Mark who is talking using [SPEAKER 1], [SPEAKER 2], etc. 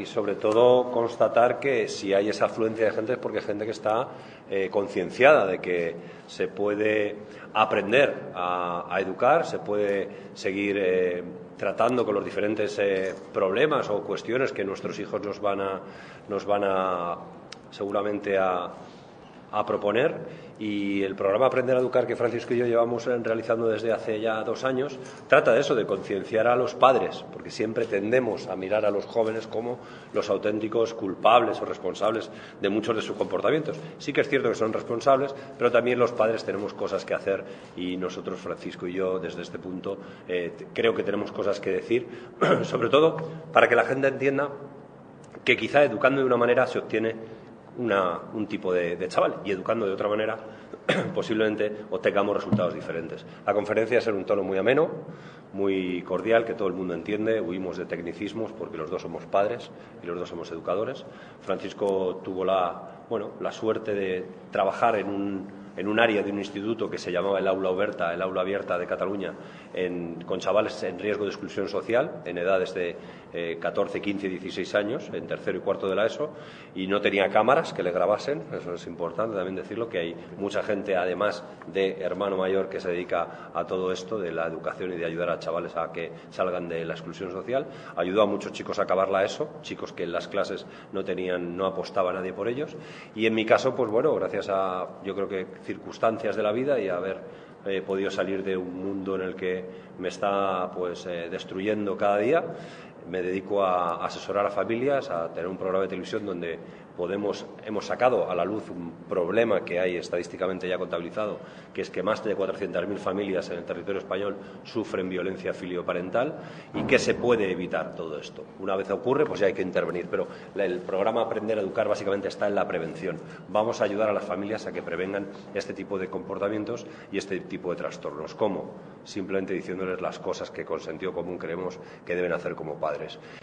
[SPEAKER 1] y sobre todo constatar que si hay esa afluencia de gente es porque hay gente que está concienciada de que se puede aprender a educar, se puede seguir tratando con los diferentes problemas o cuestiones que nuestros hijos nos van a seguramente a proponer. Y el programa Aprender a Educar que Francisco y yo llevamos realizando desde hace ya 2 años trata de eso, de concienciar a los padres, porque siempre tendemos a mirar a los jóvenes como los auténticos culpables o responsables de muchos de sus comportamientos. Sí que es cierto que son responsables, pero también los padres tenemos cosas que hacer y nosotros, Francisco y yo, desde este punto, creo que tenemos cosas que decir, sobre todo para que la gente entienda que quizá educando de una manera se obtiene un tipo de chaval y educando de otra manera posiblemente obtengamos resultados diferentes. La conferencia es en un tono muy ameno, muy cordial, que todo el mundo entiende. Huimos de tecnicismos porque los dos somos padres y los dos somos educadores. Francisco tuvo la suerte de trabajar en un área de un instituto que se llamaba el Aula Abierta de Cataluña, con chavales en riesgo de exclusión social, en edades de 14, 15, 16 años, en tercero y cuarto de la ESO, y no tenía cámaras que le grabasen. Eso es importante también decirlo, que hay mucha gente, además de hermano mayor, que se dedica a todo esto de la educación y de ayudar a chavales a que salgan de la exclusión social. Ayudó a muchos chicos a acabar la ESO, chicos que en las clases no apostaba nadie por ellos, y en mi caso, pues bueno, gracias a, yo creo que circunstancias de la vida y haber podido salir de un mundo en el que me está destruyendo cada día, me dedico a asesorar a familias, a tener un programa de televisión donde hemos sacado a la luz un problema que hay estadísticamente ya contabilizado, que es que más de 400.000 familias en el territorio español sufren violencia filioparental y que se puede evitar todo esto. Una vez ocurre, pues ya hay que intervenir, pero el programa Aprender a Educar básicamente está en la prevención. Vamos a ayudar a las familias a que prevengan este tipo de comportamientos y este tipo de trastornos. ¿Cómo? Simplemente diciéndoles las cosas que con sentido común creemos que deben hacer como padres.